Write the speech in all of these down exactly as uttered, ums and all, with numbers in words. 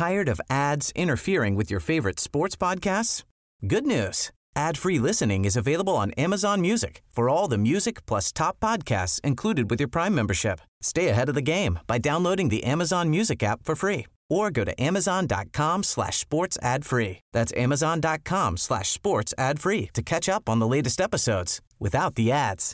Tired of ads interfering with your favorite sports podcasts? Good news. Ad-free listening is available on Amazon Music for all the music plus top podcasts included with your Prime membership. Stay ahead of the game by downloading the Amazon Music app for free or go to amazon.com slash sports ad free. That's amazon.com slash sports ad free to catch up on the latest episodes without the ads.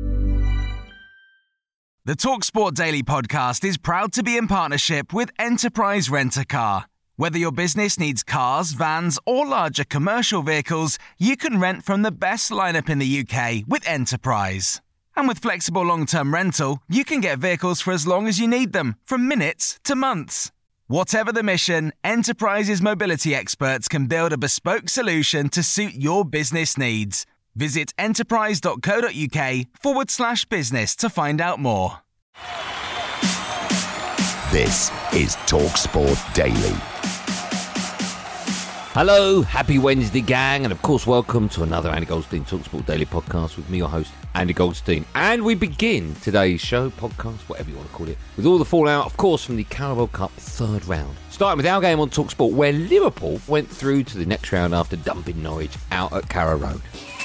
The TalkSport Daily podcast is proud to be in partnership with Enterprise Rent-A-Car. Whether your business needs cars, vans, or larger commercial vehicles, you can rent from the best lineup in the U K with Enterprise. And with flexible long-term rental, you can get vehicles for as long as you need them, from minutes to months. Whatever the mission, Enterprise's mobility experts can build a bespoke solution to suit your business needs. Visit enterprise.co.uk forward slash business to find out more. This is TalkSport Daily. Hello, happy Wednesday, gang, and of course, welcome to another Andy Goldstein TalkSport Daily podcast with me, your host, Andy Goldstein. And we begin today's show, podcast, whatever you want to call it, with all the fallout, of course, from the Carabao Cup third round. Starting with our game on TalkSport, where Liverpool went through to the next round after dumping Norwich out at Carrow Road.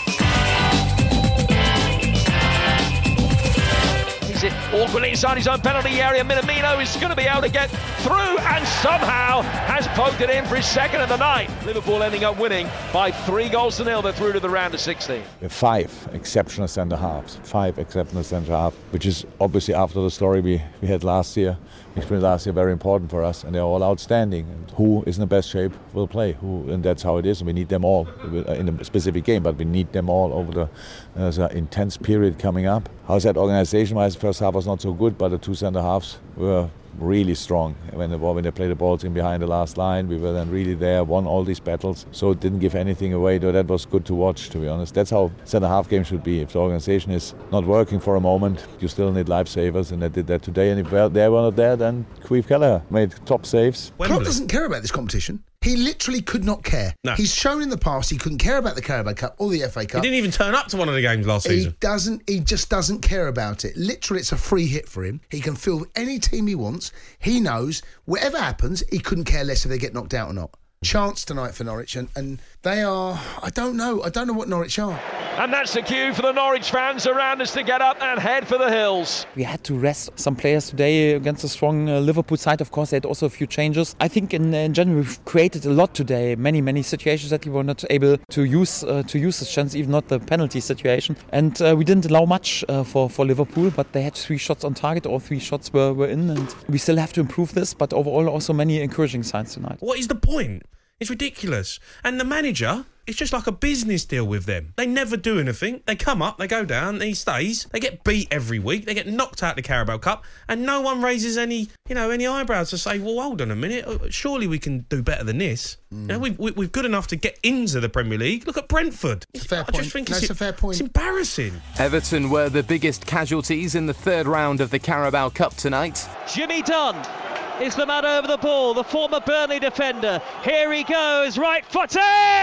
It awkwardly inside his own penalty area. Minamino is going to be able to get through and somehow has poked it in for his second of the night. Liverpool ending up winning by three goals to nil. They're through to the round of sixteen. Five exceptional centre halves, five exceptional centre halves, which is obviously after the story we, we had last year. Experience last year very important for us, and they're all outstanding. And who is in the best shape will play. Who, and that's how it is. And we need them all in a specific game, but we need them all over the uh, the intense period coming up. How's that organisation-wise? The first half was not so good, but the two centre halves were really strong. When the ball, when they played the balls in behind the last line, we were then really there, won all these battles. So it didn't give anything away, though that was good to watch, to be honest. That's how centre-half games should be. If the organisation is not working for a moment, you still need lifesavers, and they did that today. And if they were not there, then Queeve Kelleher made top saves. Klopp doesn't care about this competition. He literally could not care. No. He's shown in the past he couldn't care about the Carabao Cup or the F A Cup. He didn't even turn up to one of the games last he season. He doesn't. He just doesn't care about it. Literally, it's a free hit for him. He can field any team he wants. He knows whatever happens, he couldn't care less if they get knocked out or not. Chance tonight for Norwich, and, and they are, I don't know, I don't know what Norwich are. And that's the cue for the Norwich fans around us to get up and head for the hills. We had to rest some players today against a strong uh, Liverpool side. Of course, they had also a few changes. I think in, in general we've created a lot today. Many, many situations that we were not able to use uh, to use this chance, even not the penalty situation. And uh, we didn't allow much uh, for, for Liverpool, but they had three shots on target. All three shots were, were in, and we still have to improve this. But overall, also many encouraging signs tonight. What is the point? It's ridiculous. And the manager, it's just like a business deal with them. They never do anything. They come up, they go down, he stays. They get beat every week. They get knocked out the Carabao Cup, and no one raises any, you know, any eyebrows to say, well, hold on a minute, surely we can do better than this. Mm. You know, we've, we're good enough to get into the Premier League. Look at Brentford. It's a fair I point. just think no, it's, it's a fair point. It's embarrassing. Everton were the biggest casualties in the third round of the Carabao Cup tonight. Jimmy Dunn is the man over the ball, the former Burnley defender. Here he goes, right-footed!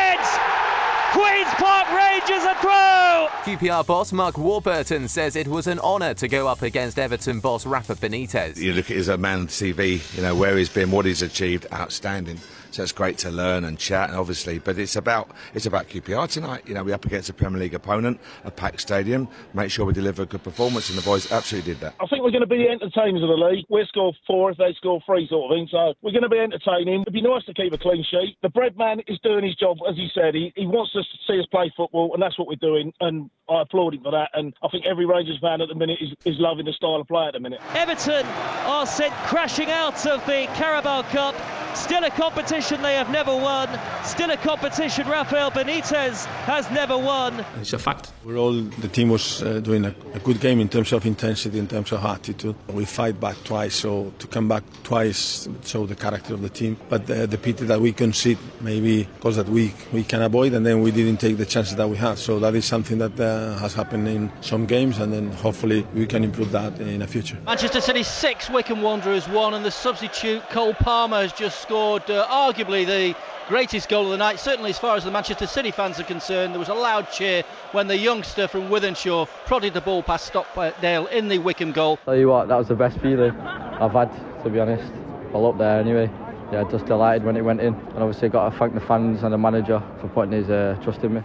Queen's Park Rangers a throw! Q P R boss Mark Warburton says it was an honour to go up against Everton boss Rafa Benitez. You look at his man C V, you know, where he's been, what he's achieved, outstanding. So it's great to learn and chat, and obviously, but it's about it's about Q P R tonight. You know, we're up against a Premier League opponent, a packed stadium. Make sure we deliver a good performance, and the boys absolutely did that. I think we're going to be the entertainers of the league. We'll score four if they score three, sort of thing. So we're going to be entertaining. It'd be nice to keep a clean sheet. The bread man is doing his job, as he said. He, he wants us to see us play football, and that's what we're doing. And I applaud him for that. And I think every Rangers fan at the minute is, is loving the style of play at the minute. Everton are sent crashing out of the Carabao Cup. Still a competition they have never won. Still a competition Rafael Benitez has never won. It's a fact. We're all, the team was uh, doing a, a good game in terms of intensity, in terms of attitude. We fight back twice, so to come back twice show the character of the team. But uh, the pity that we concede, maybe because that we we can avoid, and then we didn't take the chances that we had. So that is something that uh, has happened in some games, and then hopefully we can improve that in the future. Manchester City six, Wycombe Wanderers one, and the substitute Cole Palmer has just scored uh, arguably the greatest goal of the night, certainly as far as the Manchester City fans are concerned. There was a loud cheer when the youngster from Wythenshawe prodded the ball past Stockdale in the Wycombe goal. Tell you what, that was the best feeling I've had, to be honest. Well, up there anyway. yeah, just delighted when it went in. And obviously got to thank the fans and the manager for putting his uh, trust in me.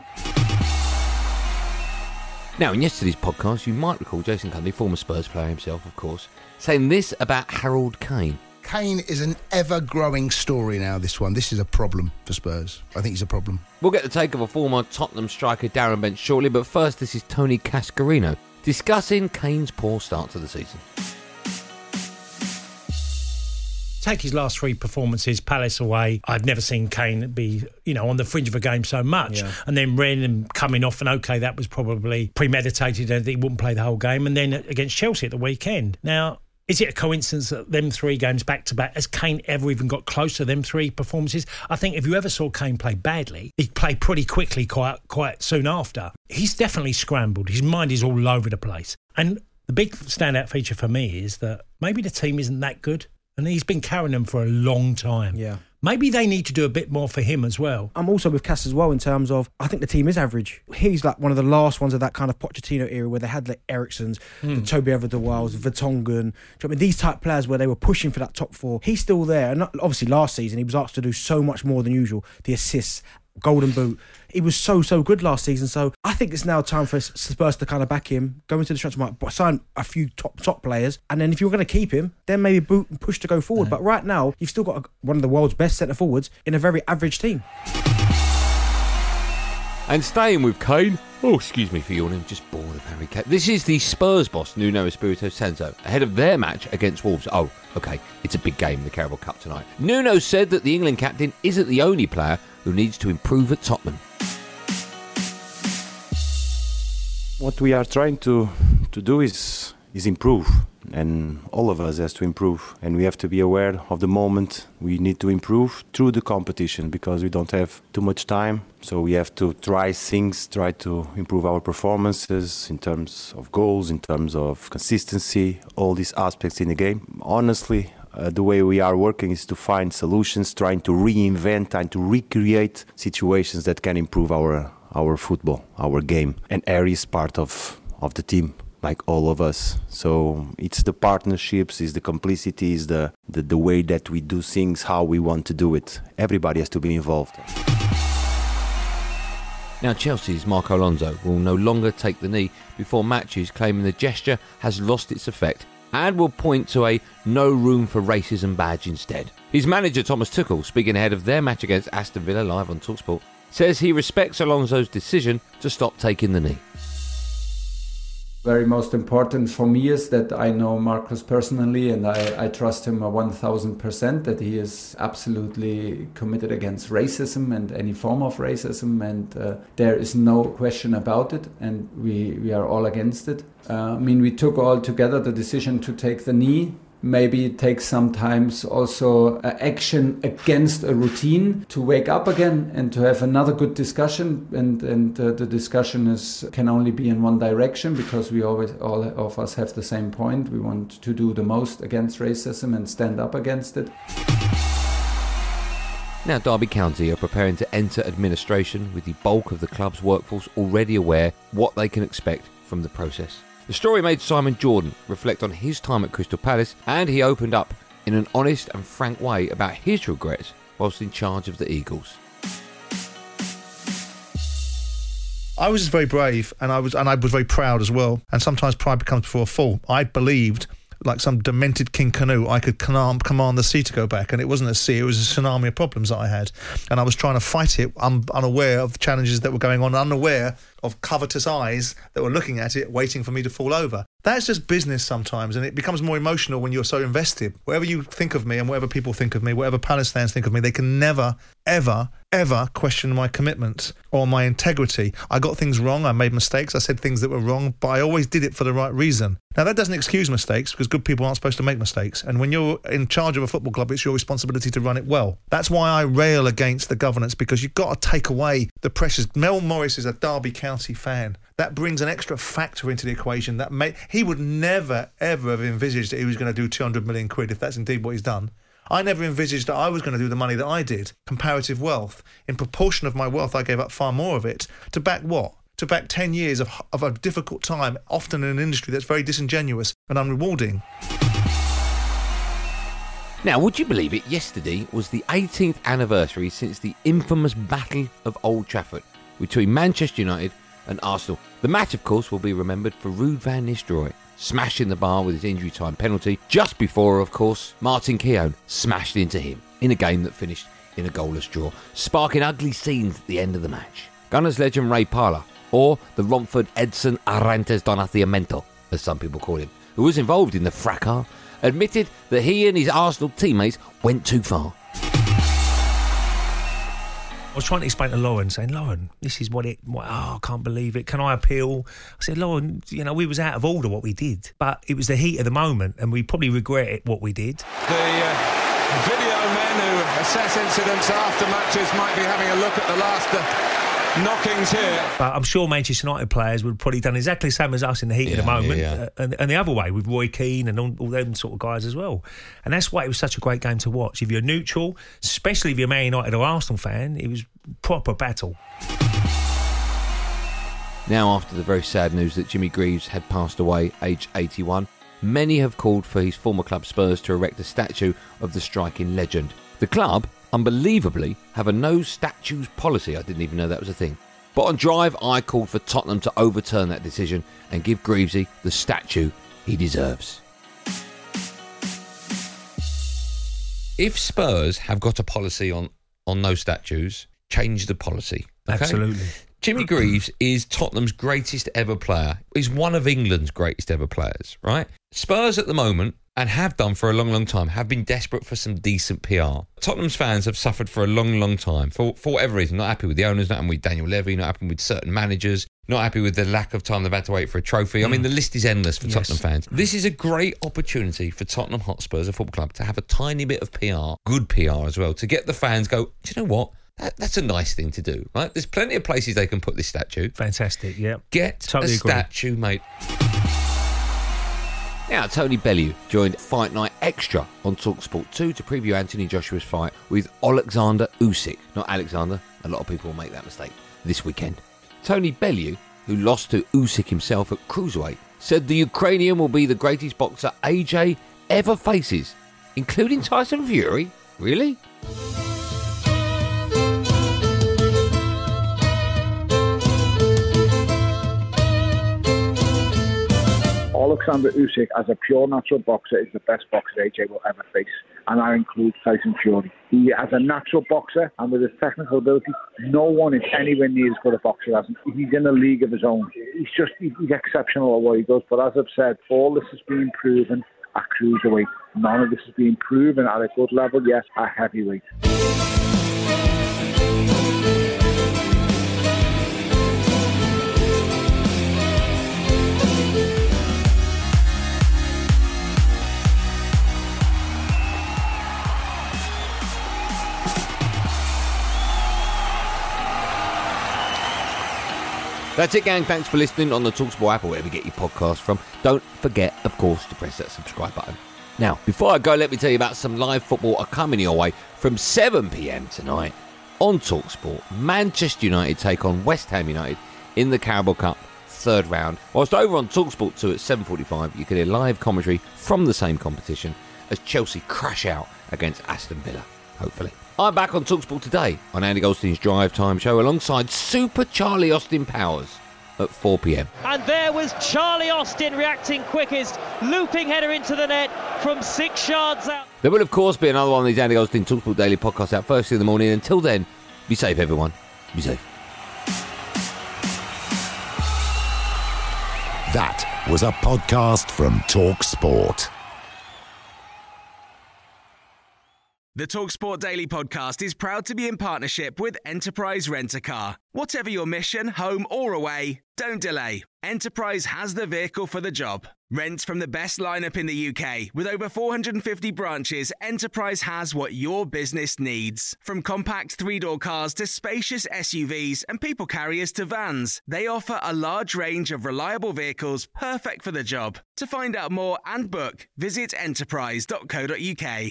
Now, in yesterday's podcast, you might recall Jason Cundy, former Spurs player himself, of course, saying this about Harold Kane. Kane is an ever-growing story now, this one. This is a problem for Spurs. I think he's a problem. We'll get the take of a former Tottenham striker, Darren Bent, shortly, but first, this is Tony Cascarino discussing Kane's poor start to the season. Take his last three performances, Palace away. I've never seen Kane be, you know, on the fringe of a game so much. Yeah. And then Rennes and coming off, and OK, that was probably premeditated and he wouldn't play the whole game. And then against Chelsea at the weekend. Now, is it a coincidence that them three games back to back, has Kane ever even got close to them three performances? I think if you ever saw Kane play badly, he'd play pretty quickly quite quite soon after. He's definitely scrambled. His mind is all over the place. And the big standout feature for me is that maybe the team isn't that good. And he's been carrying them for a long time. Yeah. Maybe they need to do a bit more for him as well. I'm also with Cass as well in terms of, I think the team is average. He's like one of the last ones of that kind of Pochettino era where they had like Eriksen's, mm. the Toby Alderweireld's, Vertonghen. Do you know what I mean? These type players where they were pushing for that top four. He's still there. And obviously last season he was asked to do so much more than usual. The assists, Golden Boot. He was so, so good last season. So I think it's now time for Spurs to kind of back him, go into the transfer market, sign a few top top players. And then if you're going to keep him, then maybe boot and push to go forward. Yeah. But right now, you've still got a, one of the world's best centre-forwards in a very average team. And staying with Kane, oh, excuse me for yawning, just bored of Harry Kane. This is the Spurs boss, Nuno Espirito Santo, ahead of their match against Wolves. Oh, OK, it's a big game in the Carabao Cup tonight. Nuno said that the England captain isn't the only player who needs to improve at Tottenham. What we are trying to, to do is is improve, and all of us has to improve, and we have to be aware of the moment we need to improve through the competition, because we don't have too much time. So we have to try things, try to improve our performances in terms of goals, in terms of consistency, all these aspects in the game. Honestly, Uh, the way we are working is to find solutions, trying to reinvent, trying to recreate situations that can improve our our football, our game. And Harry is part of, of the team, like all of us. So it's the partnerships, it's the complicity, it's the, the, the way that we do things, how we want to do it. Everybody has to be involved. Now, Chelsea's Marco Alonso will no longer take the knee before matches, claiming the gesture has lost its effect, and will point to a no room for racism badge instead. His manager Thomas Tuchel, speaking ahead of their match against Aston Villa live on TalkSport, says he respects Alonso's decision to stop taking the knee. Very most important for me is that I know Marcus personally, and I, I trust him a one thousand percent that he is absolutely committed against racism and any form of racism, and uh, there is no question about it, and we, we are all against it. Uh, I mean, we took all together the decision to take the knee. Maybe it takes sometimes also uh, action against a routine to wake up again and to have another good discussion. And and uh, the discussion is can only be in one direction, because we always all of us have the same point. We want to do the most against racism and stand up against it. Now, Derby County are preparing to enter administration, with the bulk of the club's workforce already aware what they can expect from the process. The story made Simon Jordan reflect on his time at Crystal Palace, and he opened up in an honest and frank way about his regrets whilst in charge of the Eagles. I was very brave, and I was and I was very proud as well. And sometimes pride becomes before a fall. I believed, like some demented King Canute, I could command, command the sea to go back, and it wasn't a sea, it was a tsunami of problems that I had, and I was trying to fight it, un- unaware of the challenges that were going on, unaware of covetous eyes that were looking at it, waiting for me to fall over. That's just business sometimes, and it becomes more emotional when you're so invested. Whatever you think of me and whatever people think of me, whatever Palace fans think of me, they can never, ever, ever question my commitment or my integrity. I got things wrong, I made mistakes, I said things that were wrong, but I always did it for the right reason. Now, that doesn't excuse mistakes, because good people aren't supposed to make mistakes, and when you're in charge of a football club, it's your responsibility to run it well. That's why I rail against the governance, because you've got to take away the pressures. Mel Morris is a Derby County fan. That brings an extra factor into the equation. That may, he would never, ever have envisaged that he was going to do two hundred million quid, if that's indeed what he's done. I never envisaged that I was going to do the money that I did, comparative wealth. In proportion of my wealth, I gave up far more of it. To back what? To back ten years of, of a difficult time, often in an industry that's very disingenuous and unrewarding. Now, would you believe it? Yesterday was the eighteenth anniversary since the infamous Battle of Old Trafford between Manchester United and Arsenal. The match, of course, will be remembered for Ruud van Nistelrooy smashing the bar with his injury time penalty just before, of course, Martin Keown smashed into him in a game that finished in a goalless draw, sparking ugly scenes at the end of the match. Gunners legend Ray Parlour, or the Romford Edson Arantes do Nascimento, as some people call him, who was involved in the fracas, admitted that he and his Arsenal teammates went too far. I was trying to explain to Lauren, saying, Lauren, this is what it... What, oh, I can't believe it. Can I appeal? I said, Lauren, you know, we was out of order what we did, but it was the heat of the moment, and we probably regret it, what we did. The uh, video men who assess incidents after matches might be having a look at the last uh, knockings here. But I'm sure Manchester United players would have probably done exactly the same as us in the heat Yeah, of the moment, yeah, yeah. Uh, and, and the other way with Roy Keane and all, all them sort of guys as well. And that's why it was such a great game to watch. If you're neutral, especially if you're a Man United or Arsenal fan, it was proper battle. Now, after the very sad news that Jimmy Greaves had passed away, aged eighty-one, many have called for his former club Spurs to erect a statue of the striking legend. The club, unbelievably, have a no statues policy. I didn't even know that was a thing. But on Drive, I called for Tottenham to overturn that decision and give Greavesy the statue he deserves. If Spurs have got a policy on, on no statues, change the policy. Okay? Absolutely. Jimmy Greaves is Tottenham's greatest ever player. He's one of England's greatest ever players, right? Spurs at the moment, and have done for a long, long time, have been desperate for some decent P R. Tottenham's fans have suffered for a long, long time, for, for whatever reason. Not happy with the owners, not happy with Daniel Levy, not happy with certain managers, not happy with the lack of time they've had to wait for a trophy. I mean, the list is endless for Yes. Tottenham fans. This is a great opportunity for Tottenham Hotspurs, a football club, to have a tiny bit of P R, good P R as well, to get the fans go, do you know what? That, that's a nice thing to do, right? There's plenty of places they can put this statue. Fantastic, yeah. Get Totally a agree. statue, mate. Now, Tony Bellew joined Fight Night Extra on TalkSport two to preview Anthony Joshua's fight with Alexander Usyk. Not Alexander, a lot of people will make that mistake this weekend. Tony Bellew, who lost to Usyk himself at cruiserweight, said the Ukrainian will be the greatest boxer A J ever faces, including Tyson Fury. Really? Alexander Usyk, as a pure natural boxer, is the best boxer A J will ever face, and that includes Tyson Fury. He, as a natural boxer and with his technical ability, no one is anywhere near as good a boxer as him. He's in a league of his own. He's just he's exceptional at what he does. But as I've said, all this is being proven at cruiserweight. None of this is being proven at a good level yet at heavyweight. That's it, gang. Thanks for listening on the TalkSport app or wherever you get your podcast from. Don't forget, of course, to press that subscribe button. Now, before I go, let me tell you about some live football are coming your way from seven p.m. tonight on TalkSport. Manchester United take on West Ham United in the Carabao Cup third round. Whilst over on TalkSport two at seven forty-five, you can hear live commentary from the same competition as Chelsea crash out against Aston Villa, hopefully. I'm back on TalkSport today on Andy Goldstein's Drive Time show alongside Super Charlie Austin Powers at four p.m. And there was Charlie Austin reacting quickest, looping header into the net from six yards out. There will, of course, be another one of these Andy Goldstein TalkSport Daily podcasts out first thing in the morning. Until then, be safe, everyone. Be safe. That was a podcast from TalkSport. The TalkSport Daily Podcast is proud to be in partnership with Enterprise Rent-A-Car. Whatever your mission, home or away, don't delay. Enterprise has the vehicle for the job. Rent from the best lineup in the U K. With over four hundred fifty branches, Enterprise has what your business needs. From compact three-door cars to spacious S U Vs and people carriers to vans, they offer a large range of reliable vehicles perfect for the job. To find out more and book, visit enterprise dot co dot uk.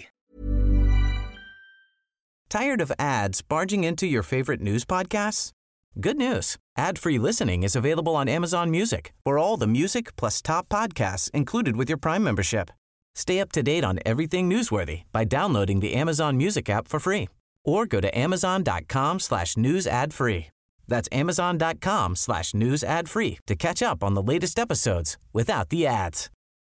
Tired of ads barging into your favorite news podcasts? Good news. Ad-free listening is available on Amazon Music for all the music plus top podcasts included with your Prime membership. Stay up to date on everything newsworthy by downloading the Amazon Music app for free or go to amazon.com slash news ad free. That's amazon.com slash news ad free to catch up on the latest episodes without the ads.